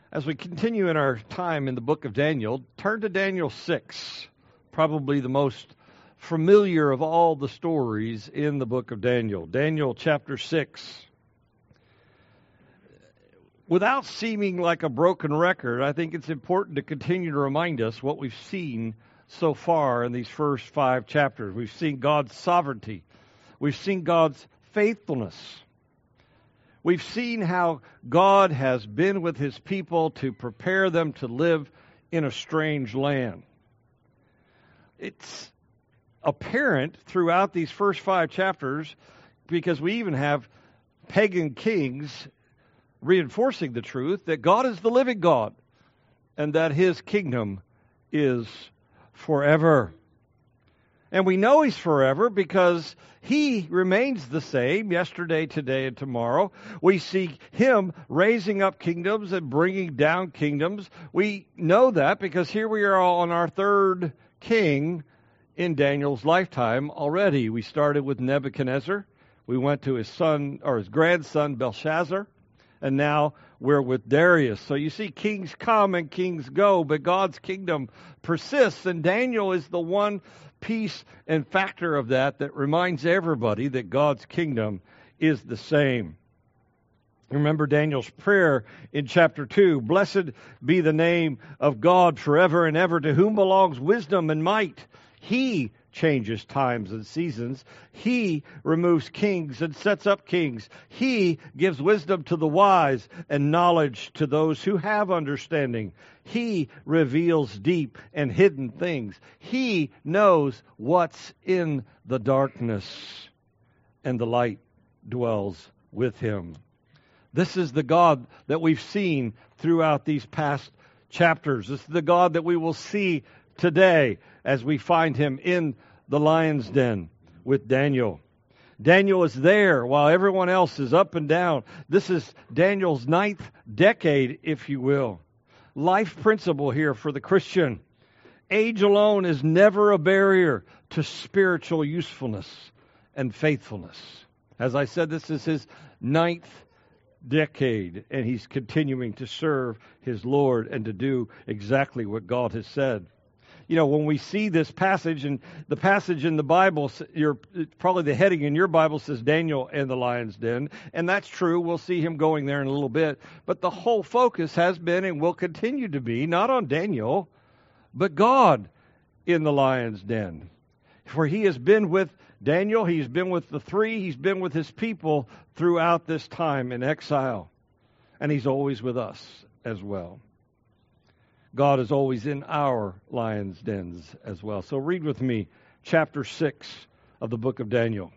As we continue in our time in the book of Daniel, turn to Daniel 6, probably the most familiar of all the stories in the book of Daniel. Daniel chapter 6. Without seeming like a broken record, I think it's important to continue to remind us what we've seen so far in these first 5 chapters. We've seen God's sovereignty. We've seen God's faithfulness. We've seen how God has been with his people to prepare them to live in a strange land. It's apparent throughout these first 5 chapters because we even have pagan kings reinforcing the truth that God is the living God and that his kingdom is forever. And we know he's forever because he remains the same yesterday, today, and tomorrow. We see him raising up kingdoms and bringing down kingdoms. We know that because here we are on our 3rd king in Daniel's lifetime already. We started with Nebuchadnezzar. We went to his son or his grandson Belshazzar. And now we're with Darius. So you see kings come and kings go, but God's kingdom persists. And Daniel is the one piece and factor of that reminds everybody that God's kingdom is the same. Remember Daniel's prayer in chapter 2. Blessed be the name of God forever and ever, to whom belongs wisdom and might. He changes times and seasons. He removes kings and sets up kings. He gives wisdom to the wise and knowledge to those who have understanding. He reveals deep and hidden things. He knows what's in the darkness, and the light dwells with him. This is the God that we've seen throughout these past chapters. This is the God that we will see today as we find him in the lion's den with Daniel. Daniel is there while everyone else is up and down. This is Daniel's 9th decade, if you will. Life principle here for the Christian. Age alone is never a barrier to spiritual usefulness and faithfulness. As I said, this is his 9th decade, and he's continuing to serve his Lord and to do exactly what God has said. You know, when we see this passage, and the passage in the Bible, probably the heading in your Bible says Daniel and the lion's den, and that's true. We'll see him going there in a little bit. But the whole focus has been and will continue to be not on Daniel, but God in the lion's den. For he has been with Daniel, he's been with the 3, he's been with his people throughout this time in exile. And he's always with us as well. God is always in our lions' dens as well. So read with me chapter 6 of the book of Daniel.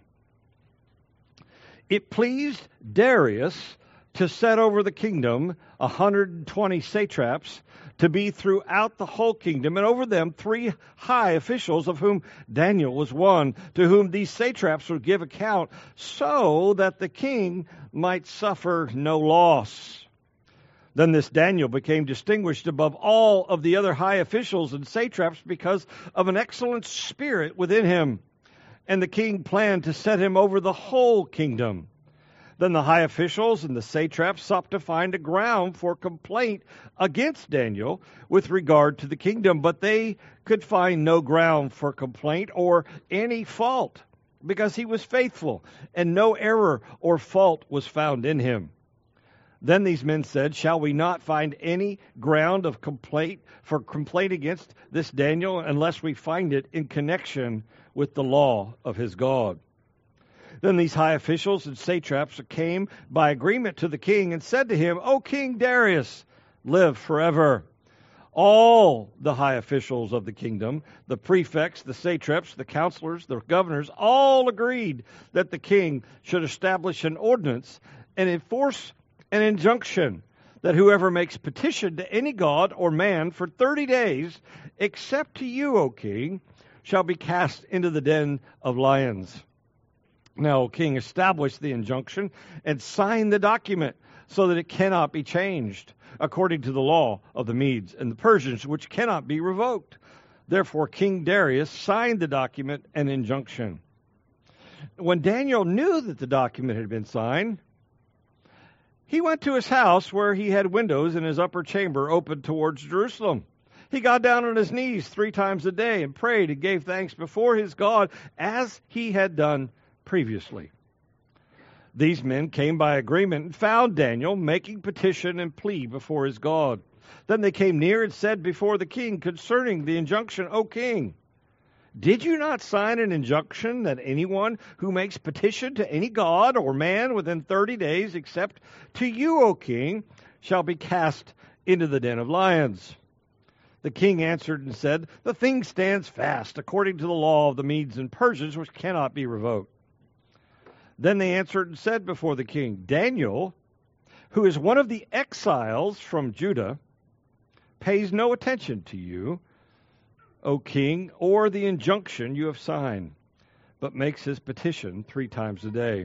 It pleased Darius to set over the kingdom 120 satraps to be throughout the whole kingdom, and over them 3 high officials, of whom Daniel was one, to whom these satraps would give account, so that the king might suffer no loss. Then this Daniel became distinguished above all of the other high officials and satraps because of an excellent spirit within him. And the king planned to set him over the whole kingdom. Then the high officials and the satraps sought to find a ground for complaint against Daniel with regard to the kingdom, but they could find no ground for complaint or any fault, because he was faithful, and no error or fault was found in him. Then these men said, shall we not find any ground of complaint against this Daniel unless we find it in connection with the law of his God? Then these high officials and satraps came by agreement to the king and said to him, O King Darius, live forever. All the high officials of the kingdom, the prefects, the satraps, the counselors, the governors, all agreed that the king should establish an ordinance and enforce an injunction that whoever makes petition to any god or man for 30 days, except to you, O king, shall be cast into the den of lions. Now, O king, establish the injunction and sign the document so that it cannot be changed, according to the law of the Medes and the Persians, which cannot be revoked. Therefore, King Darius signed the document and injunction. When Daniel knew that the document had been signed, He went to his house where he had windows in his upper chamber open towards Jerusalem. He got down on his knees 3 times a day and prayed and gave thanks before his God as he had done previously. These men came by agreement and found Daniel making petition and plea before his God. Then they came near and said before the king concerning the injunction, O king, did you not sign an injunction that anyone who makes petition to any god or man within 30 days, except to you, O king, shall be cast into the den of lions? The king answered and said, the thing stands fast according to the law of the Medes and Persians, which cannot be revoked. Then they answered and said before the king, Daniel, who is one of the exiles from Judah, pays no attention to you, O king, or the injunction you have signed, but makes his petition 3 times a day.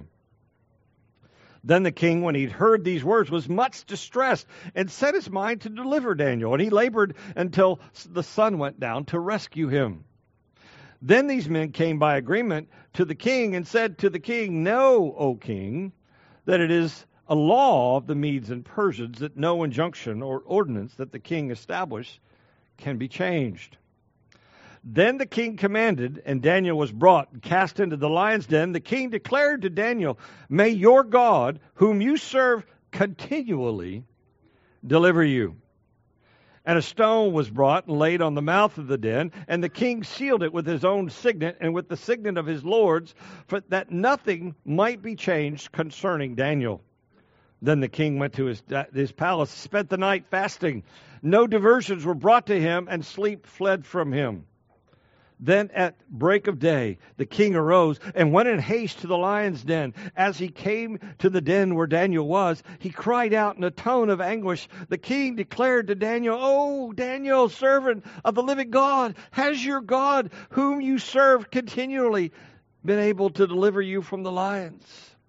Then the king, when he'd heard these words, was much distressed and set his mind to deliver Daniel, and he labored until the sun went down to rescue him. Then these men came by agreement to the king and said to the king, know, O king, that it is a law of the Medes and Persians that no injunction or ordinance that the king established can be changed. Then the king commanded, and Daniel was brought and cast into the lion's den. The king declared to Daniel, may your God, whom you serve continually, deliver you. And a stone was brought and laid on the mouth of the den, and the king sealed it with his own signet and with the signet of his lords, for that nothing might be changed concerning Daniel. Then the king went to his palace, spent the night fasting. No diversions were brought to him, and sleep fled from him. Then at break of day, the king arose and went in haste to the lion's den. As he came to the den where Daniel was, he cried out in a tone of anguish. The king declared to Daniel, O Daniel, servant of the living God, has your God, whom you serve continually, been able to deliver you from the lions?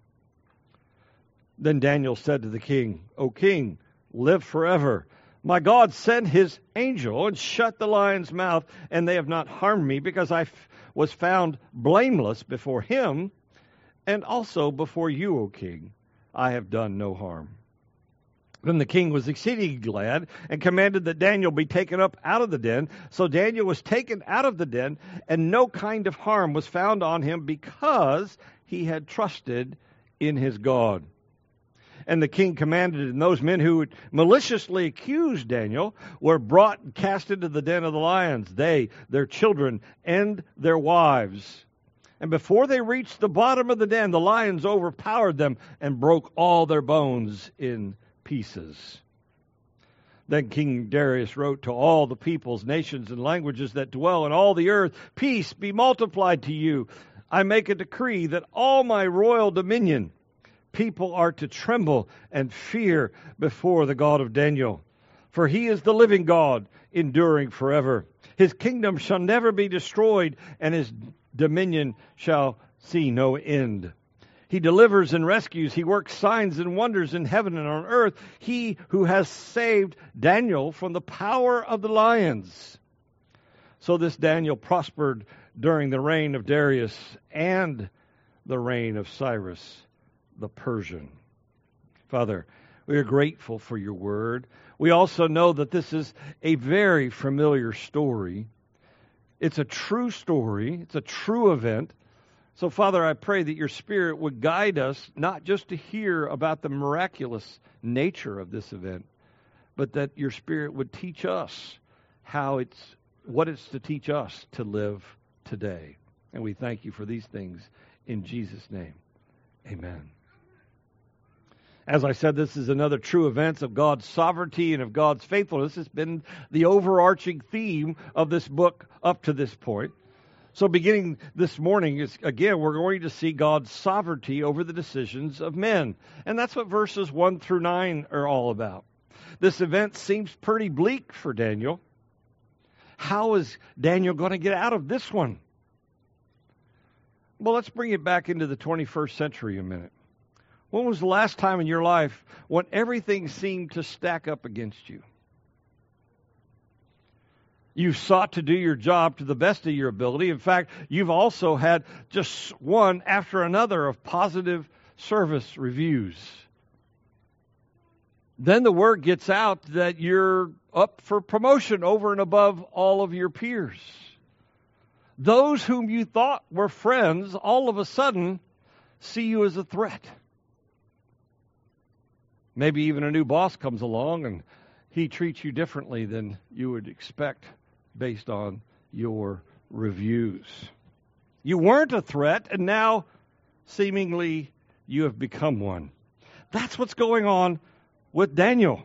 Then Daniel said to the king, O king, live forever. My God sent his angel and shut the lion's mouth, and they have not harmed me, because I was found blameless before him, and also before you, O king. I have done no harm. Then the king was exceedingly glad, and commanded that Daniel be taken up out of the den. So Daniel was taken out of the den, and no kind of harm was found on him, because he had trusted in his God. And the king commanded, and those men who would maliciously accuse Daniel were brought and cast into the den of the lions, they, their children, and their wives. And before they reached the bottom of the den, the lions overpowered them and broke all their bones in pieces. Then King Darius wrote to all the peoples, nations, and languages that dwell in all the earth, peace be multiplied to you. I make a decree that all my royal dominion people are to tremble and fear before the God of Daniel. For he is the living God, enduring forever. His kingdom shall never be destroyed, and his dominion shall see no end. He delivers and rescues. He works signs and wonders in heaven and on earth. He who has saved Daniel from the power of the lions. So this Daniel prospered during the reign of Darius and the reign of Cyrus the Persian. Father, we are grateful for your word. We also know that this is a very familiar story. It's a true story. It's a true event. So, Father, I pray that your Spirit would guide us not just to hear about the miraculous nature of this event, but that your Spirit would teach us what it's to teach us to live today. And we thank you for these things in Jesus' name. Amen. As I said, this is another true event of God's sovereignty and of God's faithfulness. It's been the overarching theme of this book up to this point. So beginning this morning, we're going to see God's sovereignty over the decisions of men. And that's what verses 1 through 9 are all about. This event seems pretty bleak for Daniel. How is Daniel going to get out of this one? Well, let's bring it back into the 21st century a minute. When was the last time in your life when everything seemed to stack up against you? You've sought to do your job to the best of your ability. In fact, you've also had just one after another of positive service reviews. then the word gets out that you're up for promotion over and above all of your peers. Those whom you thought were friends all of a sudden see you as a threat. Maybe even a new boss comes along and he treats you differently than you would expect based on your reviews. You weren't a threat, and now seemingly you have become one. That's what's going on with Daniel.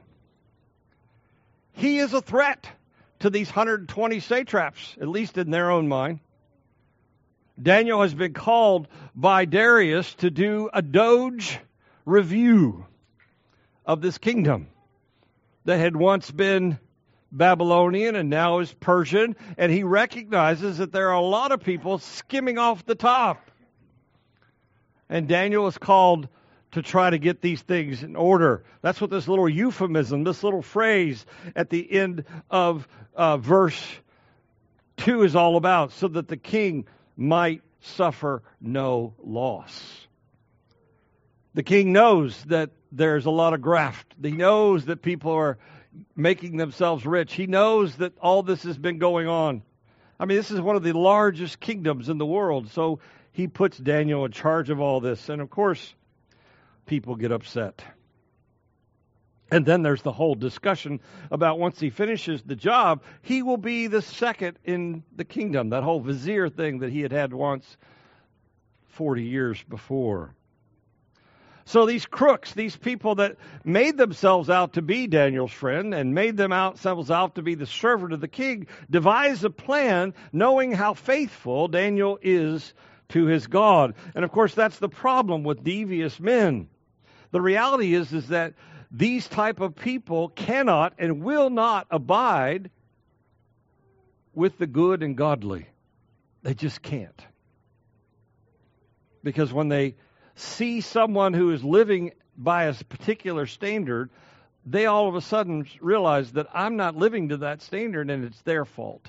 He is a threat to these 120 satraps, at least in their own mind. Daniel has been called by Darius to do a doge review of this kingdom that had once been Babylonian and now is Persian, and he recognizes that there are a lot of people skimming off the top. And Daniel is called to try to get these things in order. That's what this little euphemism, this little phrase at the end of verse 2 is all about, so that the king might suffer no loss. The king knows that there's a lot of graft. He knows that people are making themselves rich. He knows that all this has been going on. I mean, this is one of the largest kingdoms in the world, so he puts Daniel in charge of all this. And of course, people get upset. And then there's the whole discussion about once he finishes the job, he will be the second in the kingdom. That whole vizier thing that he had once 40 years before. So these crooks, these people that made themselves out to be Daniel's friend and made themselves out to be the servant of the king, devise a plan knowing how faithful Daniel is to his God. And of course, that's the problem with devious men. The reality is that these type of people cannot and will not abide with the good and godly. They just can't. Because when they see someone who is living by a particular standard, they all of a sudden realize that I'm not living to that standard and it's their fault.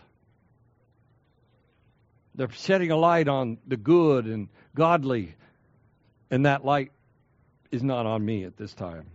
They're shedding a light on the good and godly, and that light is not on me at this time.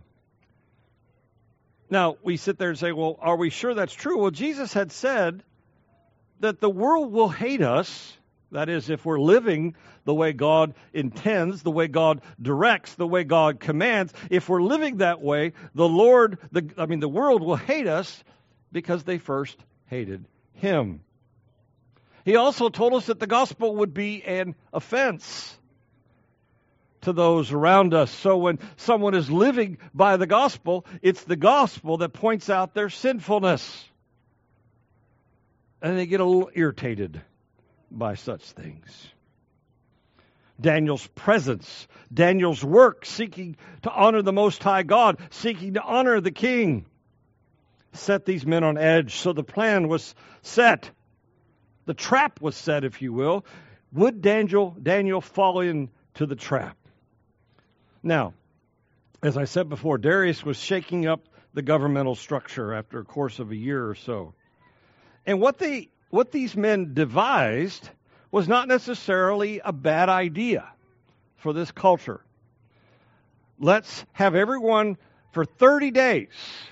Now, we sit there and say, well, are we sure that's true? Well, Jesus had said that the world will hate us. That is, if we're living the way God intends, the way God directs, the way God commands. If we're living that way, the world will hate us because they first hated Him. He also told us that the gospel would be an offense to those around us. So when someone is living by the gospel, it's the gospel that points out their sinfulness. And they get a little irritated by such things. Daniel's presence, Daniel's work, seeking to honor the Most High God, seeking to honor the king, set these men on edge. So the plan was set. The trap was set, if you will. Would Daniel fall into the trap? Now, as I said before, Darius was shaking up the governmental structure after a course of a year or so. And what these men devised was not necessarily a bad idea for this culture. Let's have everyone for 30 days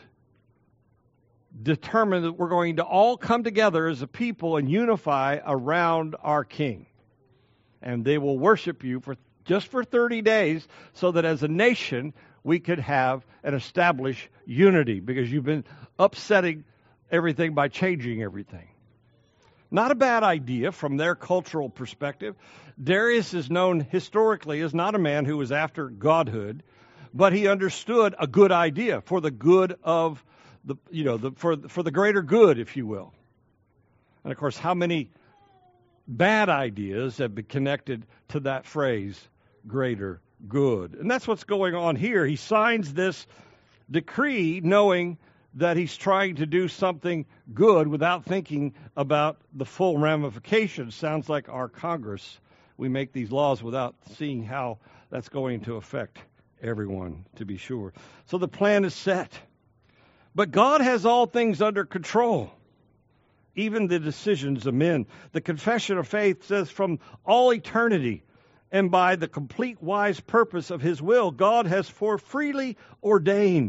determine that we're going to all come together as a people and unify around our king. And they will worship you just for 30 days so that as a nation we could have and establish unity, because you've been upsetting everything by changing everything. Not a bad idea from their cultural perspective. Darius is known historically as not a man who was after godhood, but he understood a good idea for the good of for the greater good, if you will. And of course, how many bad ideas have been connected to that phrase, greater good? And that's what's going on here. He signs this decree knowing that he's trying to do something good without thinking about the full ramifications. Sounds like our Congress. We make these laws without seeing how that's going to affect everyone, to be sure. So the plan is set. But God has all things under control, even the decisions of men. The confession of faith says from all eternity and by the complete wise purpose of His will, God has for freely ordained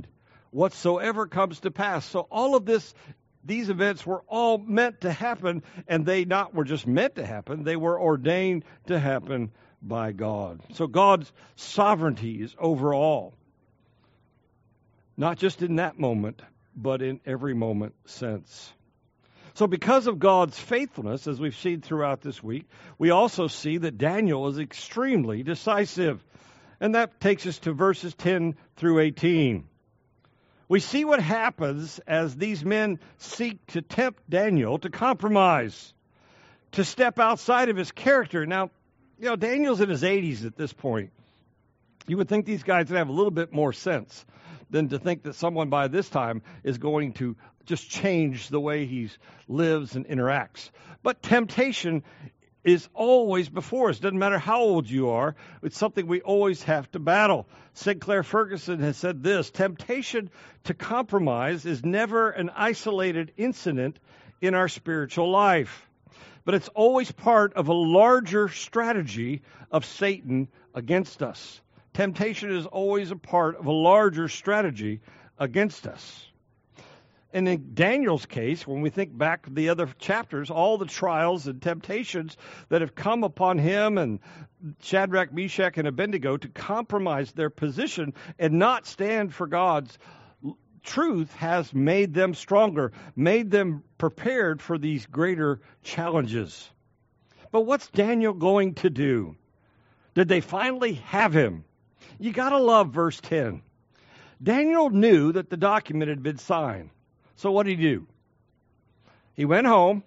whatsoever comes to pass. So all of these events were all meant to happen, and they not were just meant to happen, they were ordained to happen by God. So God's sovereignty is over all, not just in that moment, but in every moment since. So because of God's faithfulness, as we've seen throughout this week, we also see that Daniel is extremely decisive. And that takes us to verses 10 through 18. We see what happens as these men seek to tempt Daniel to compromise, to step outside of his character. Now, Daniel's in his 80s at this point. You would think these guys would have a little bit more sense than to think that someone by this time is going to just change the way he lives and interacts. But temptation is always before us. Doesn't matter how old you are. It's something we always have to battle. Sinclair Ferguson has said this: temptation to compromise is never an isolated incident in our spiritual life, but it's always part of a larger strategy of Satan against us. Temptation is always a part of a larger strategy against us. And in Daniel's case, when we think back to the other chapters, all the trials and temptations that have come upon him and Shadrach, Meshach, and Abednego to compromise their position and not stand for God's truth has made them stronger, made them prepared for these greater challenges. But what's Daniel going to do? Did they finally have him? You got to love verse 10. Daniel knew that the document had been signed. So what did he do? He went home,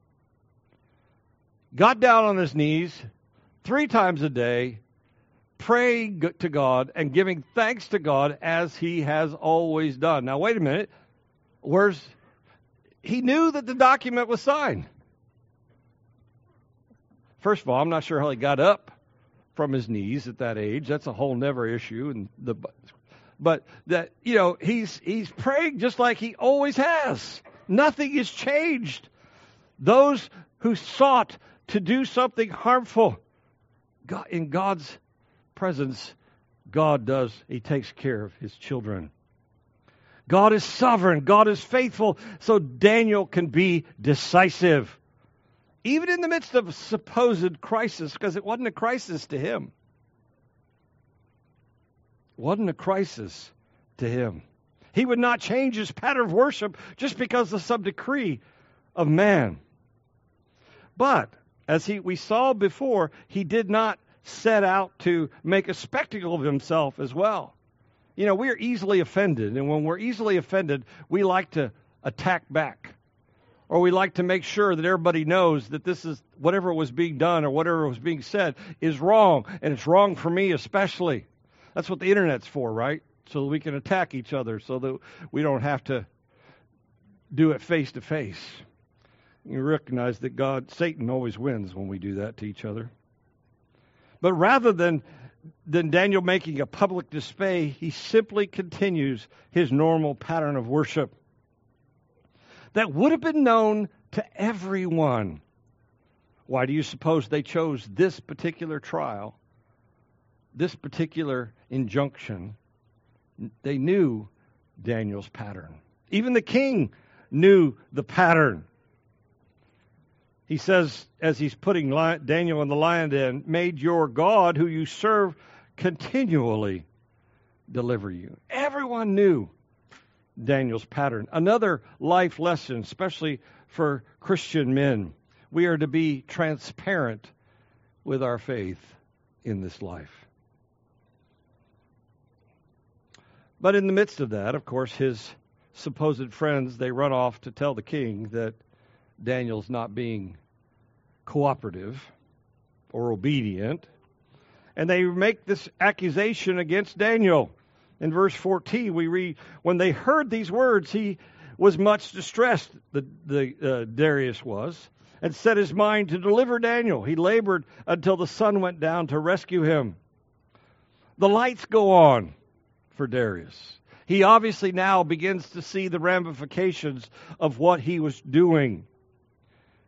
got down on his knees 3 times a day, praying to God and giving thanks to God as he has always done. Now, wait a minute. He knew that the document was signed. First of all, I'm not sure how he got up from his knees at that age. That's a whole never issue. But that, he's praying just like he always has. Nothing has changed. Those who sought to do something harmful, God, in God's presence, God does. He takes care of his children. God is sovereign. God is faithful. So Daniel can be decisive. Even in the midst of a supposed crisis, because it wasn't a crisis to him. Wasn't a crisis to him. He would not change his pattern of worship just because of some decree of man. But, as we saw before, he did not set out to make a spectacle of himself as well. We're easily offended, and when we're easily offended, we like to attack back. Or we like to make sure that everybody knows that this is whatever was being done or whatever was being said is wrong, and it's wrong for me especially. That's what the internet's for, right? So that we can attack each other, so that we don't have to do it face to face. You recognize that Satan always wins when we do that to each other. But rather than Daniel making a public display, he simply continues his normal pattern of worship that would have been known to everyone. Why do you suppose they chose this particular trial? This particular injunction? They knew Daniel's pattern. Even the king knew the pattern. He says, as he's putting Daniel in the lion's den, "May your God, who you serve, continually deliver you." Everyone knew Daniel's pattern. Another life lesson, especially for Christian men. We are to be transparent with our faith in this life. But in the midst of that, of course, his supposed friends, they run off to tell the king that Daniel's not being cooperative or obedient. And they make this accusation against Daniel. In verse 14, we read, when they heard these words, he was much distressed, Darius was, and set his mind to deliver Daniel. He labored until the sun went down to rescue him. The lights go on for Darius. He obviously now begins to see the ramifications of what he was doing.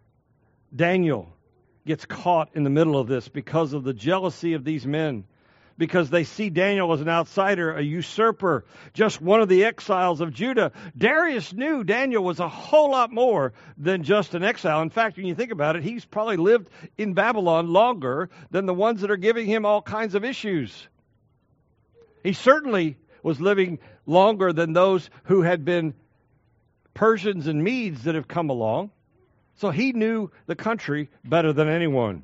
Daniel gets caught in the middle of this because of the jealousy of these men. because they see Daniel as an outsider, a usurper, just one of the exiles of Judah. Darius knew Daniel was a whole lot more than just an exile. In fact, when you think about it, he's probably lived in Babylon longer than the ones that are giving him all kinds of issues. He certainly was living longer than those who had been Persians and Medes that have come along. So he knew the country better than anyone.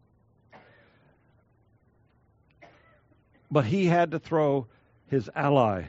But he had to throw his ally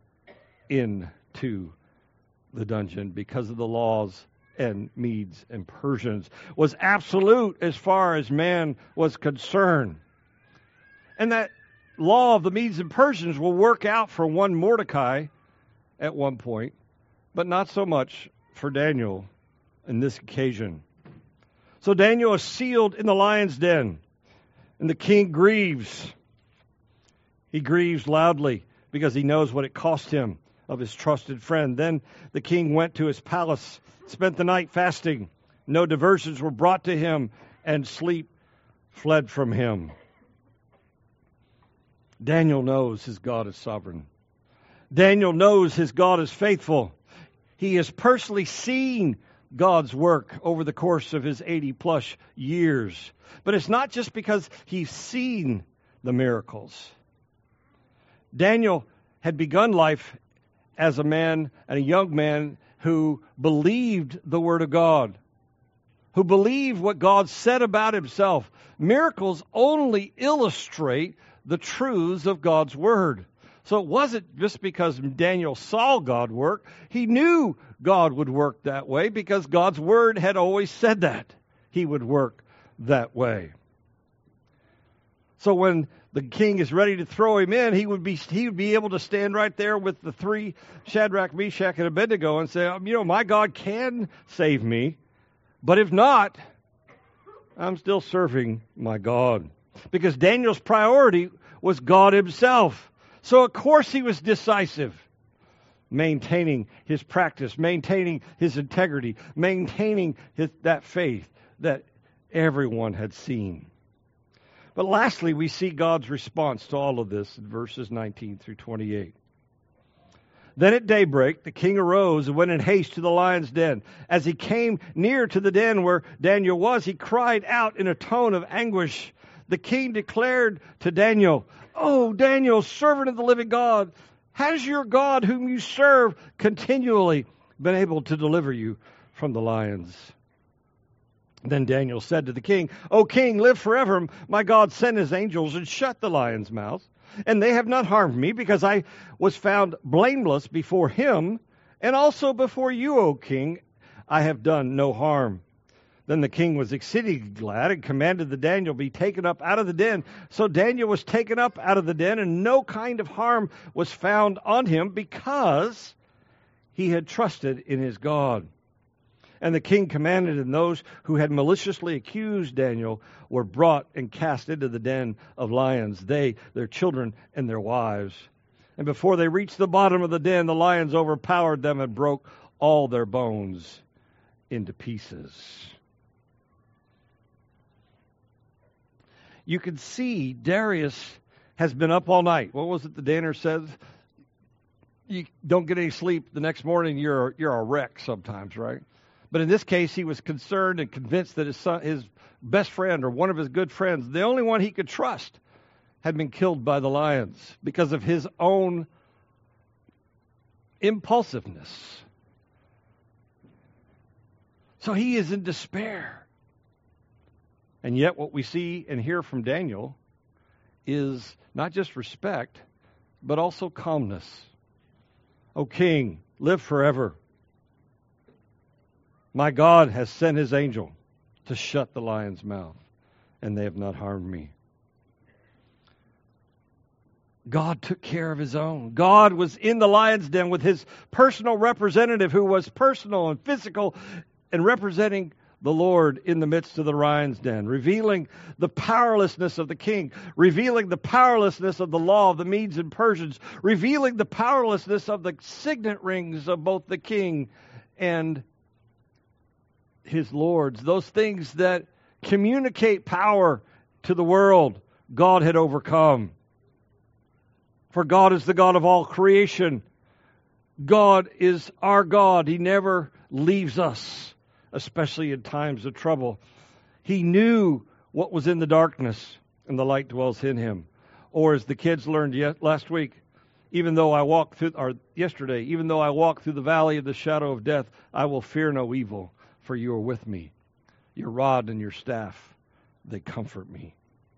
into the dungeon because of the laws and Medes and Persians was absolute as far as man was concerned. And that law of the Medes and Persians will work out for one Mordecai at one point, but not so much for Daniel in this occasion. So Daniel is sealed in the lion's den, and the king grieves. He grieves loudly because he knows what it cost him of his trusted friend. Then the king went to his palace, spent the night fasting. No diversions were brought to him, and sleep fled from him. Daniel knows his God is sovereign. Daniel knows his God is faithful. He has personally seen God's work over the course of his 80-plus years. But it's not just because he's seen the miracles. Daniel had begun life as a man and a young man who believed the Word of God, who believed what God said about himself. Miracles only illustrate the truths of God's Word. So it wasn't just because Daniel saw God work. He knew God would work that way because God's Word had always said that he would work that way. So when the king is ready to throw him in, he would be able to stand right there with the three, Shadrach, Meshach, and Abednego, and say, my God can save me, but if not, I'm still serving my God. Because Daniel's priority was God himself. So of course he was decisive, maintaining his practice, maintaining his integrity, maintaining that faith that everyone had seen. But lastly, we see God's response to all of this in verses 19 through 28. Then at daybreak, the king arose and went in haste to the lion's den. As he came near to the den where Daniel was, he cried out in a tone of anguish. The king declared to Daniel, "O Daniel, servant of the living God, has your God whom you serve continually been able to deliver you from the lions?" Then Daniel said to the king, "O king, live forever. My God sent his angels and shut the lions' mouths, and they have not harmed me, because I was found blameless before him, and also before you, O king. I have done no harm." Then the king was exceedingly glad and commanded that Daniel be taken up out of the den. So Daniel was taken up out of the den, and no kind of harm was found on him, because he had trusted in his God. And the king commanded, and those who had maliciously accused Daniel were brought and cast into the den of lions, they, their children, and their wives. And before they reached the bottom of the den, the lions overpowered them and broke all their bones into pieces. You can see Darius has been up all night. What was it the Danner says? You don't get any sleep. The next morning you're a wreck sometimes, right? But in this case, he was concerned and convinced that his best friend, or one of his good friends, the only one he could trust, had been killed by the lions because of his own impulsiveness. So he is in despair. And yet what we see and hear from Daniel is not just respect, but also calmness. "O king, live forever. My God has sent his angel to shut the lion's mouth, and they have not harmed me." God took care of his own. God was in the lion's den with his personal representative, who was personal and physical and representing the Lord in the midst of the lion's den, revealing the powerlessness of the king, revealing the powerlessness of the law of the Medes and Persians, revealing the powerlessness of the signet rings of both the king and his lords. Those things that communicate power to the world, God had overcome. For God is the God of all creation. God is our God. He never leaves us, especially in times of trouble. He knew what was in the darkness, and the light dwells in him. Or as the kids learned last week, even though I walk through the valley of the shadow of death, I will fear no evil, for you are with me. Your rod and your staff, they comfort me.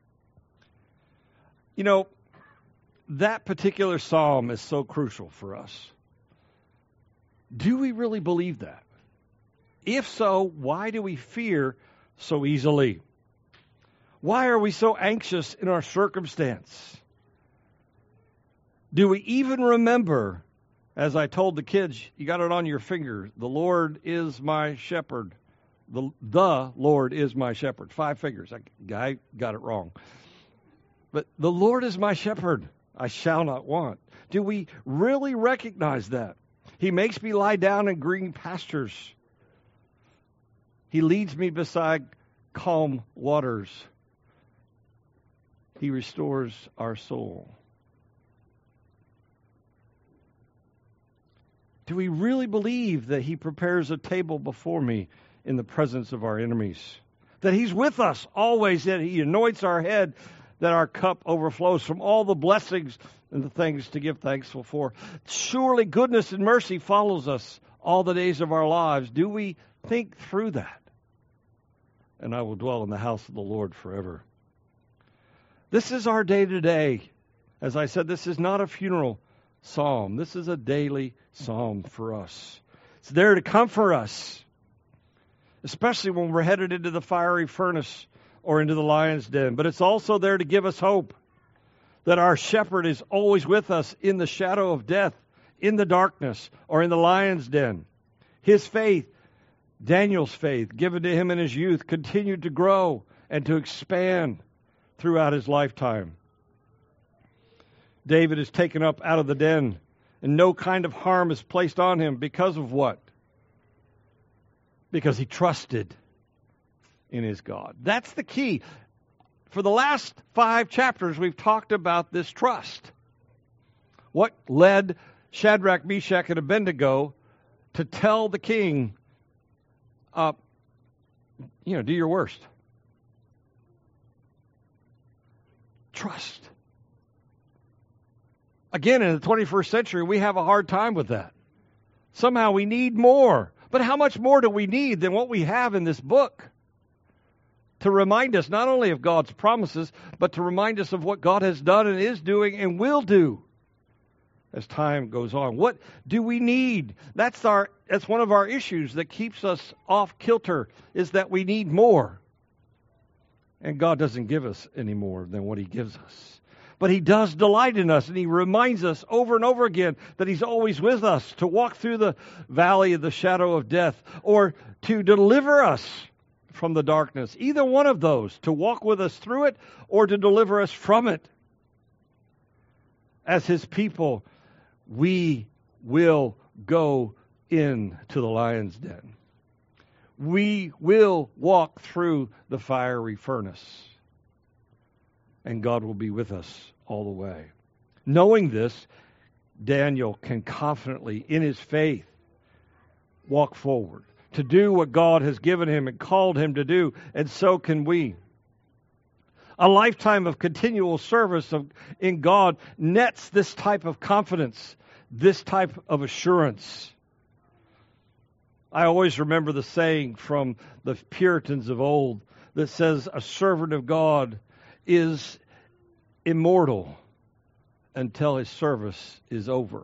You know, that particular psalm is so crucial for us. Do we really believe that? If so, why do we fear so easily? Why are we so anxious in our circumstance? Do we even remember, as I told the kids, you got it on your finger, the Lord is my shepherd. The Lord is my shepherd. 5 fingers. I got it wrong. But the Lord is my shepherd. I shall not want. Do we really recognize that? He makes me lie down in green pastures. He leads me beside calm waters. He restores our soul. Do we really believe that He prepares a table before me in the presence of our enemies? That He's with us always, that He anoints our head, that our cup overflows from all the blessings and the things to give thankful for. Surely goodness and mercy follows us all the days of our lives. Do we think through that? And I will dwell in the house of the Lord forever. This is our day-to-day. As I said, this is not a funeral psalm. This is a daily psalm for us. It's there to comfort us, especially when we're headed into the fiery furnace or into the lion's den. But it's also there to give us hope that our shepherd is always with us in the shadow of death, in the darkness, or in the lion's den. His faith, Daniel's faith, given to him in his youth, continued to grow and to expand throughout his lifetime. David is taken up out of the den, and no kind of harm is placed on him because of what? Because he trusted in his God. That's the key. For the last 5 chapters, we've talked about this trust. What led Shadrach, Meshach, and Abednego to tell the king, do your worst. Trust. Again, in the 21st century, we have a hard time with that. Somehow we need more. But how much more do we need than what we have in this book? To remind us not only of God's promises, but to remind us of what God has done and is doing and will do as time goes on. What do we need? That's one of our issues that keeps us off kilter, is that we need more. And God doesn't give us any more than what He gives us. But He does delight in us, and He reminds us over and over again that He's always with us, to walk through the valley of the shadow of death, or to deliver us from the darkness. Either one of those, to walk with us through it or to deliver us from it. As His people, we will go into the lion's den. We will walk through the fiery furnace. And God will be with us all the way. Knowing this, Daniel can confidently, in his faith, walk forward to do what God has given him and called him to do, and so can we. A lifetime of continual service in God nets this type of confidence, this type of assurance. I always remember the saying from the Puritans of old that says, a servant of God is immortal until his service is over.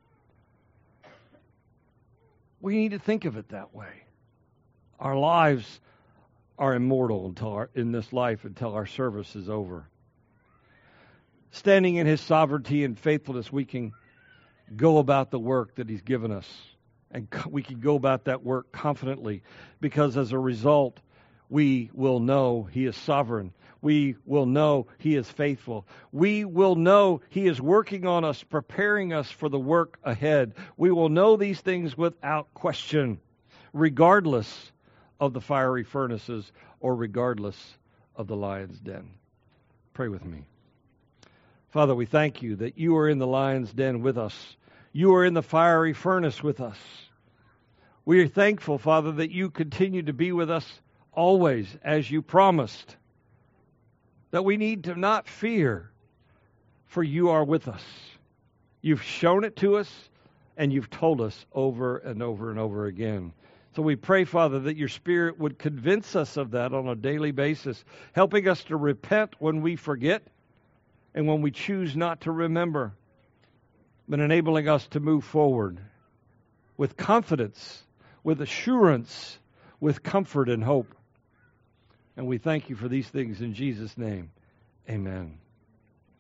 We need to think of it that way. Our lives are immortal in this life until our service is over. Standing in His sovereignty and faithfulness, we can go about the work that He's given us. And we can go about that work confidently, because as a result, we will know He is sovereign. We will know He is faithful. We will know He is working on us, preparing us for the work ahead. We will know these things without question, regardless of the fiery furnaces or regardless of the lion's den. Pray with me. Father, we thank you that you are in the lion's den with us. You are in the fiery furnace with us. We are thankful, Father, that you continue to be with us always as you promised. That we need to not fear, for you are with us. You've shown it to us, and you've told us over and over and over again. So we pray, Father, that your Spirit would convince us of that on a daily basis, helping us to repent when we forget and when we choose not to remember, but enabling us to move forward with confidence, with assurance, with comfort and hope. And we thank you for these things in Jesus' name. Amen.